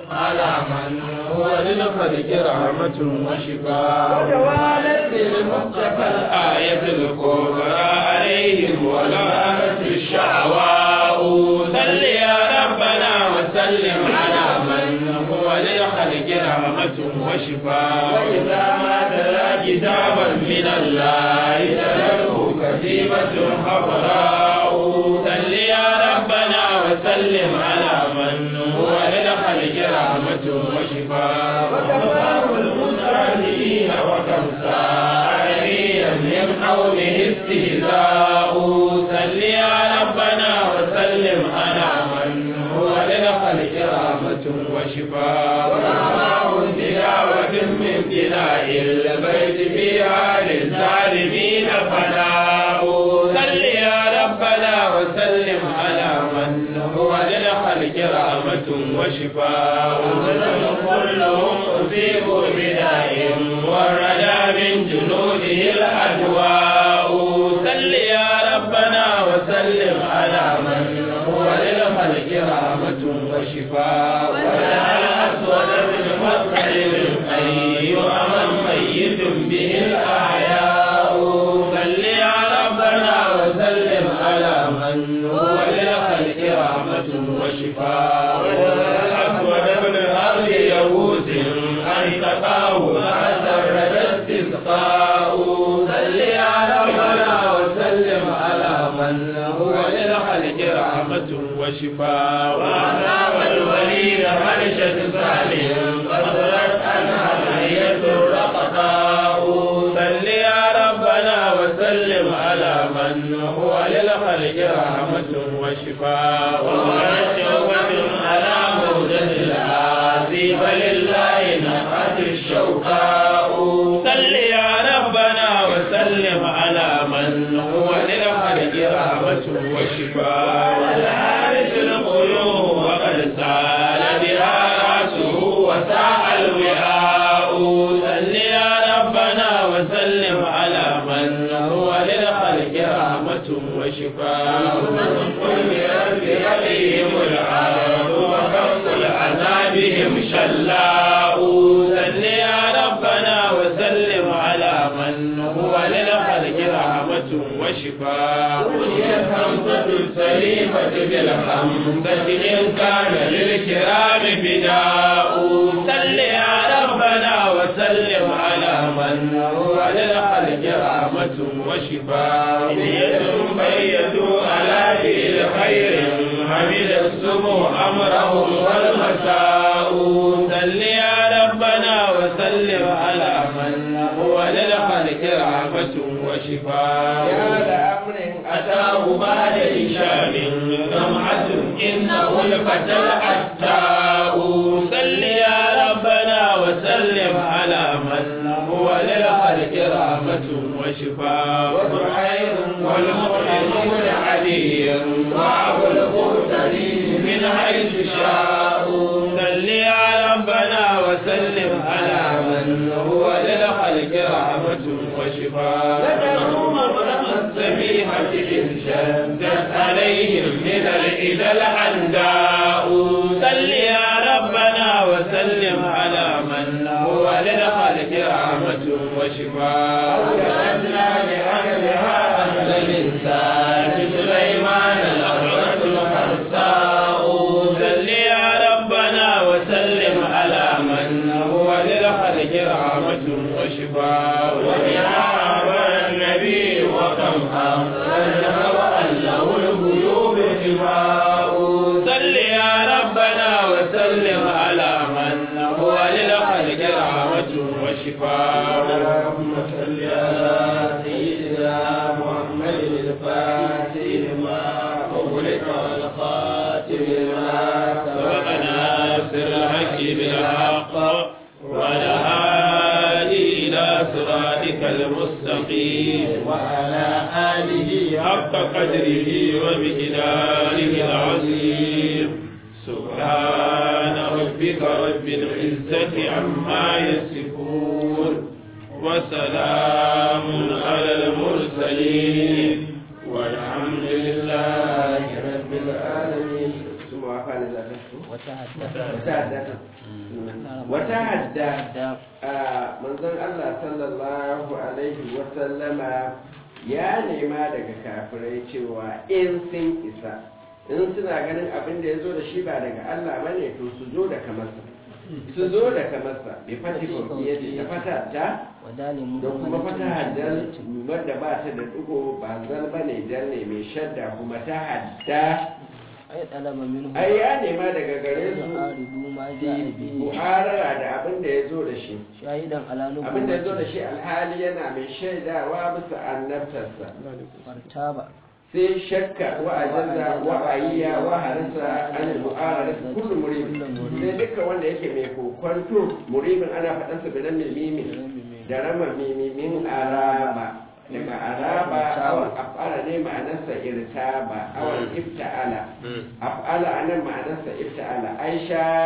على من هو للخلق رحمة وشفاء وتوالت للمصطفى الآية الكبرى عليهم ولعنت الشعواء صل يا ربنا وسلم على من هو للخلق رحمة وشفاء وإذا ما تلا كتابا من الله تلته كتيبة حفراء صل يا ربنا وسلم على من هو للخلق رحمة وشفاء وكفاه المستهزئين وكم سائريا من قومه استهزاء صل يا ربنا وسلم على من هو للخلق رحمة وشفاء ورحمه تلاوة من بناء البيت فيها للظالمين فناء صل يا ربنا وسلم على من هو للخلق رحمة وشفاء كلهم أصيبوا بداء وردا من جنوده الأدواء صل يا ربنا وسلم على من هو للخلق رحمة وشفاء ولا الأسود من مطعم أي أمن ميت به الأحياء صل يا ربنا وسلم على من هو للخلق رحمة وشفاء ولا الأسود من أرض يهوس أن تقاه فأسر استسقاء صل يا ربنا وسلم على من هو للخلق رحمة وشفاء وأصاب الوليد حرشة سالم قصرت عنها مية الرقطاء صل يا ربنا وسلم على من هو للخلق رحمة وشفاء وقالت شوكة على موجة الآسي فلله نفعت الشوقاء صل يا ربنا وسلم على من هو للخلق رحمة وشفاء والحارس القلوب وقد سال بها رأسه وساء الوعاء صل يا ربنا وسلم على من هو للخلق رحمة وشفاء قل برب يليهم العرب وكف العذابهم شلاء صل يا ربنا وسلم على من هو للخلق رحمة وشفاء بنيت همزة السليمة بالحمزة إن كان للكرام فداء صل يا ربنا وسلم على من هو للخلق رحمة وشفاء بيت بيتوا على دين خير حمد السمو أمرهم والمساء صل يا ربنا وسلم على من هو للخلق رحمة وشفاء يا لأمر أتاه بعد هشام سمعة إنه الفتى الأتاء صل يا ربنا وسلم على من هو للخلق رحمة وشفاء وزهير والمؤمن علي وأبو المرسلين من حيث شاءوا صل يا ربنا وسلم على من هو للخلق رحمة وشفاء لتروم برم السميحة إن شدت عليهم من الإذى الأنداء صل يا ربنا وسلم على من هو للخلق رحمة وشفاء وجعلنا لأهلها أهل الإنسان سليمان الأبرة الخرساء صل يا ربنا وسلم على من هو للخلق رحمة وشفاء وبها أمر النبي وكم أمرنا وأن له الغيوب شفاء صل يا ربنا وسلم على من هو للخلق رحمة وشفاء اللهم صل على سيدنا محمد الفاتح لما أغلق والخاتم لما سبق ناصر الحق بالحق والهادي إلى صراطك المستقيم وعلى آله حق قدره ومقداره العظيم سبحان ربك رب العزة عما يصفون وسلام على المرسلين والحمد لله رب العالمين. wata hadda manzon Allah sallallahu alaihi wasallama ya nema daga kafirai cewa in sun isa in suna ganin abin da ya zo da shi ba daga Allah ba ne to su zo da kamarsa bai fati kokiyar ta fata ta da kuma fata haddar wadda ba ta da dugo ba zan ba ne jan ne mai shadda kuma ta hadda ai ya nema daga gare su mu'arara da abin da ya zo da shi abin da ya zo da shi alhali yana mai shaidawa bisa annabtarsa sai shakka wa ajaza wa ayya wa harasa an mu'arara kullu muribin sai dukkan wanda yake mai kokwanto muribin ana faɗansa bilan mimimi da rama mimimin araba daga araba awon af'ala ne ma'anarsa irtaba awon ifta'ala af'ala anan ma'anarsa ifta'ala ai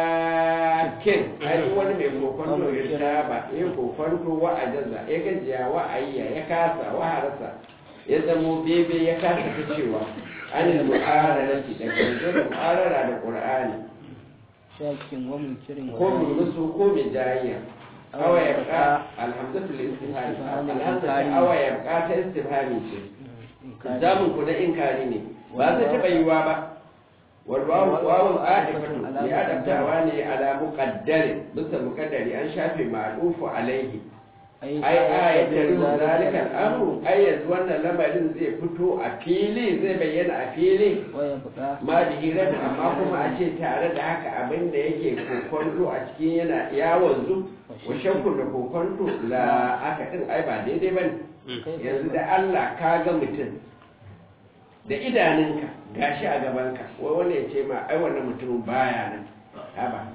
shakin ai wani mai kokonto irtaba ya kokonto wa ajaza ya gajiya wa ayya ya kasa wa harasa ya zamo bebe ya kasa ta cewa anil mu'ararati daga yanzu mu'arara da qur'ani shakin wa munkirin ko musu ko bijayya awa yabqa alhamdulillah istifhami alhamdulillah awa yabqa ta istifhami ce zamun ku da inkari ne ba zai taba yiwa ba wal wawu adifatu ya adabtawa ne ala muqaddari bisa muqaddari an shafe ma'rufu alaihi ai ayatul zalika al-amru ai yanzu wannan lamarin zai fito a fili zai bayyana a fili ma dihiran amma kuma a ce tare da haka abin da yake kokonto a cikin yana ya wanzu wa shakku da kokonto la aka din ai ba daidai bane yanzu da Allah ka ga mutum da idanunka gashi a gabanka wai wanda ya ce ma ai wannan mutumin baya nan haba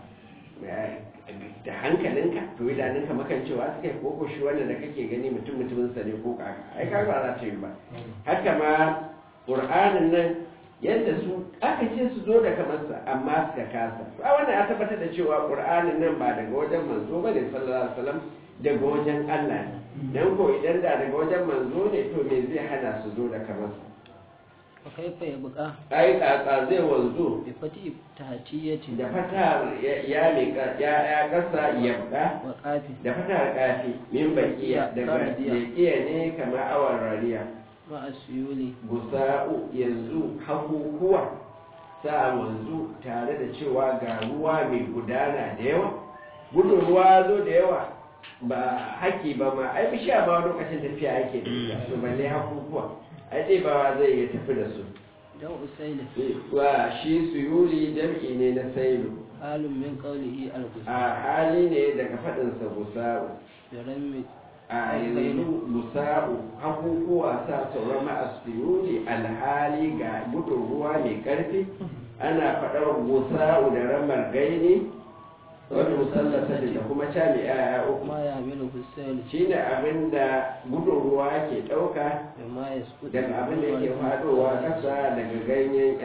da hankalinka to idanunka makan cewa suka yi koko shi wannan da kake gani mutumin sa ne ko kaka ai ka ba za ta yi ba haka ma qur'anin nan yadda su aka ce su zo da kamarsa amma suka kasa to a wannan ya tabbatar da cewa qur'anin nan ba daga wajen manzo bane sallallahu alaihi wasallam daga wajen Allah ne dan ko idan da daga wajen manzo ne to me zai hana su zo da kamarsa kaifa ya buka ai tsatsa zai wanzu bi fati tahtiyati da fata ya mika ya kasa yabda wa qafi da fata kafi min bakiya daga bakiya ne kamar awan rariya ma asyuli gusa'u yanzu hakukuwa sa wanzu tare da cewa ga ruwa mai gudana da yawa gudun ruwa zo da yawa ba haki ba ma ai bishiya ba lokacin tafiya yake da su balle hakukuwa ai dai ba zai iya tafi da su dan usaila wa shi suyuli jam'i ne na sailu halun min qawlihi al-gusa a hali ne daga fadin sa gusa'u yarammi a yanzu gusa'u hakukuwa sa sauran ma'asiyuli alhali ga gudun ruwa mai karfi ana faɗar gusa'u da ramar gaini wani musallasa da kuma cami ya uku ma ya milu hussein shi ne abin da gudun ruwa ke ɗauka ma ya su daga abin da ke faɗowa ƙasa daga ganyen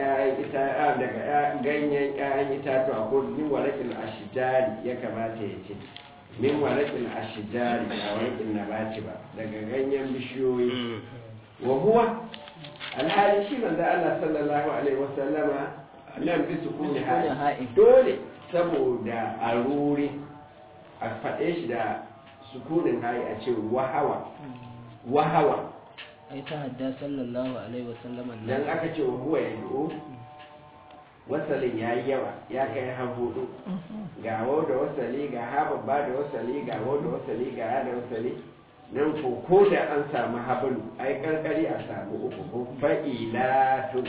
ƴaƴan itatuwa ko min walakin ashijari ya kamata ya ce min walakin ashijari a walakin nabati ba daga ganyen bishiyoyi wa huwa alhali shi manzo Allah sallallahu alaihi wasallama nan bi sukuni ha'i dole saboda a ruri a faɗe shi da sukunin hayi a ce wahawa ai ta hadda sallallahu alaihi wasallam dan aka ce wa huwa yadu wasalin yayi yawa ya kai har hudu ga waw da wasali ga ha babba da wasali ga waw da wasali ga ha da wasali nan ko da an samu hablu ai karkari a samu uku ko fa'ilatun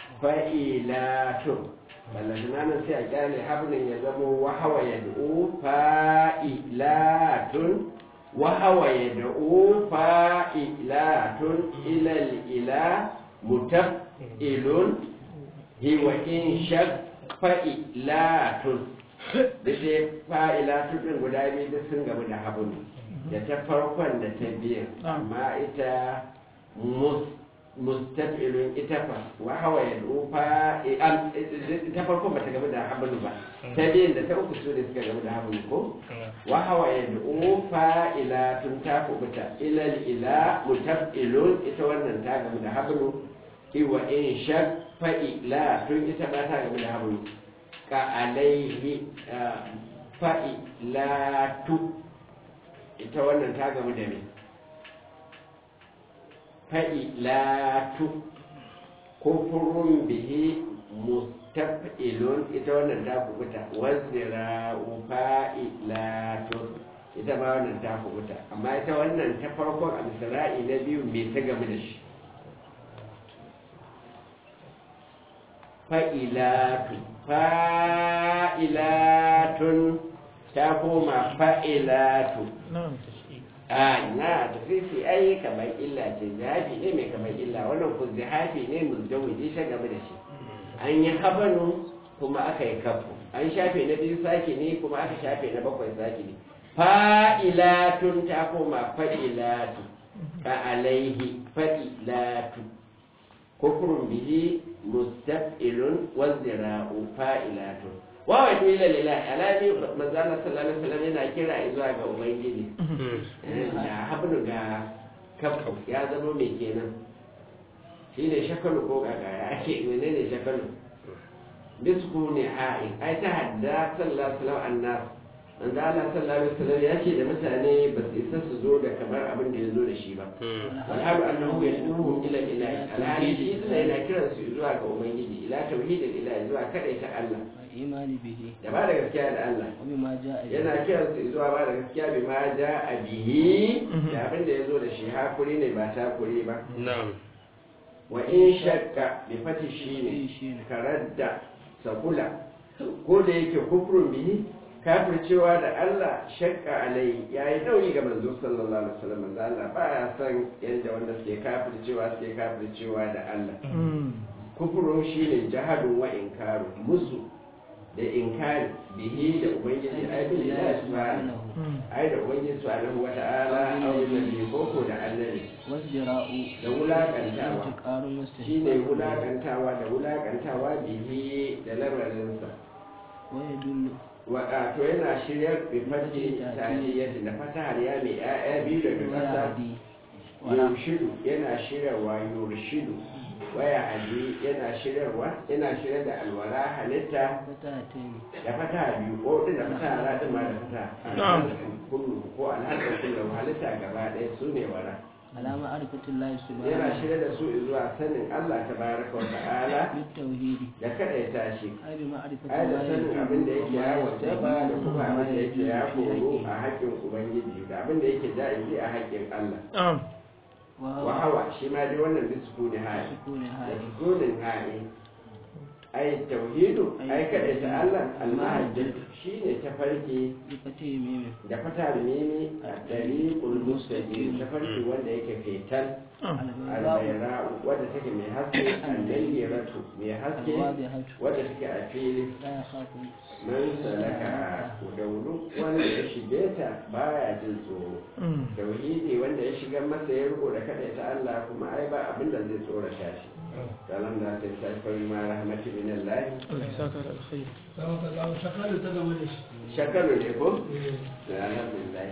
ballantana nan sai a kyale hablin ya zamo wahawa ya da'u fa'ilatun wahawa ya da'u fa'ilatun ilal ila mutaf'ilun hiwa in shak fa'ilatun da ce fa'ilatun ɗin guda biyu duk sun gamu da hablu da ta farkon da ta biyan amma ita mustafilun ita fa wa hawa ya dufa ta farko bata gaba da hablu ba ta biyan da ta uku su da suka gaba da hablu ko wa hawa ya dufa ila tun ta kubuta ila ila mutafilun ita wannan ta gaba da hablu wa in shak fa ila tun ita ba ta gaba da hablu alaihi fa'ilatu ita wannan ta gamu da me fa'ilatu kufurun bihi mustaf'ilun ita wannan ta kubuta wazira'u fa'ilatu ita ma wannan ta kubuta amma ita wannan ta farkon al-sira'i na biyu me ta gamu da shi fa'ilatun ta koma fa'ilatu na tafifi ai kamar illa ce zahafi ne mai kamar illa wannan ku zahafi ne muzawiji ta game da shi an yi habanu kuma aka yi kafu an shafe na biyu saki ne kuma aka shafe na bakwai saki ne fa'ilatun ta koma fa'ilatu ka alaihi fa'ilatu kufrun bihi mustaf'ilun wazira'u fa'ilatun wawai to ila lillahi alami manzo Allah sallallahu alaihi wasallam yana kira zuwa ga ubangiji da habnu ga kafu ya zama mai kenan shine shakalu ko gaga ya ake menene shakalu bisku ne ai ta hadda sallallahu alaihi wasallam annas manzo Allah sallallahu alaihi wasallam ya ce da mutane ba su isa su zo da kamar abin da ya zo da shi ba walhalu annahu yad'uhum ila ilahi alhali shi yana kiran su zuwa ga ubangiji ila tauhidil ilahi zuwa kadaita Allah imani bihi da ba da gaskiya da Allah bima ja'a yana kiran su zuwa ba da gaskiya bi ma ja'a bihi da abin da ya zo da shi hakuri ne ba takuri ba na'am wa in shakka bi fati shine karadda sakula ko da yake kufrun bihi kafircewa da Allah shakka alai yayi nauyi ga manzo sallallahu alaihi wasallam manzo Allah baya san yanda wanda suke kafircewa da Allah kufrun shine jahadun wa inkaru musu da inkari bihi da ubangiji ai bi Allah subhanahu ai da ubangiji subhanahu wa ta'ala au nabi koko da annabi wasdira'u da wulakantawa qarun shine wulakantawa bihi da lamarinsa wa yadullu to yana shiryar bifati taliyyati da fatahar ya mai ya'ya biyu daga ƙasa yurshidu yana shirarwa yurshidu waya hadi yana shirya da alwala halitta da fataha biyu ko din da fataha radin ma da fataha kullu ko alhadda kullu halitta gaba ɗaya su ne wara alama arifatullahi subhanahu yana shirya da su zuwa sanin Allah tabaraka wa ta'ala tauhidi da kadaita shi ai bi ai da ma'rifatullahi sanin abin da yake ya wajaba da kuma abin da yake ya koro a haƙƙin ubangiji da abin da yake ja'izi a haƙƙin Allah wa hawa shi ma dai wannan bi sukuni ha'i da sukunin ha'i ai tauhidu ai kadaita Allah al-mahajjat shine tafarki da fatar mimi a tariqul mustaqim tafarki wanda yake fetal al-bayra wanda take mai haske al-dayyiratu mai haske wanda take a fili man salaka daulu wanda ya shige ta baya jin tsoro tauhidi wanda ya shiga masa ya riko da kadaita Allah kuma ai ba abin da zai tsorata shi salam da ta tafi ma rahmatu min Allah shakaru ne ko alhamdulillah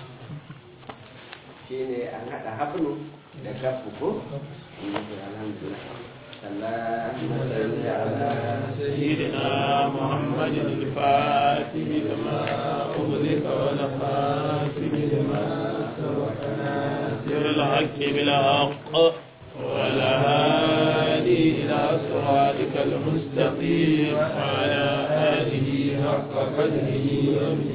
shine an hada habnu da kafu ko alhamdulillah اللهم صل على سيدنا محمد الفاتح لما أغلق والخاتم لما سبق ناصر الحق بالحق والهادي إلى صراطك المستقيم وعلى آله حق قدره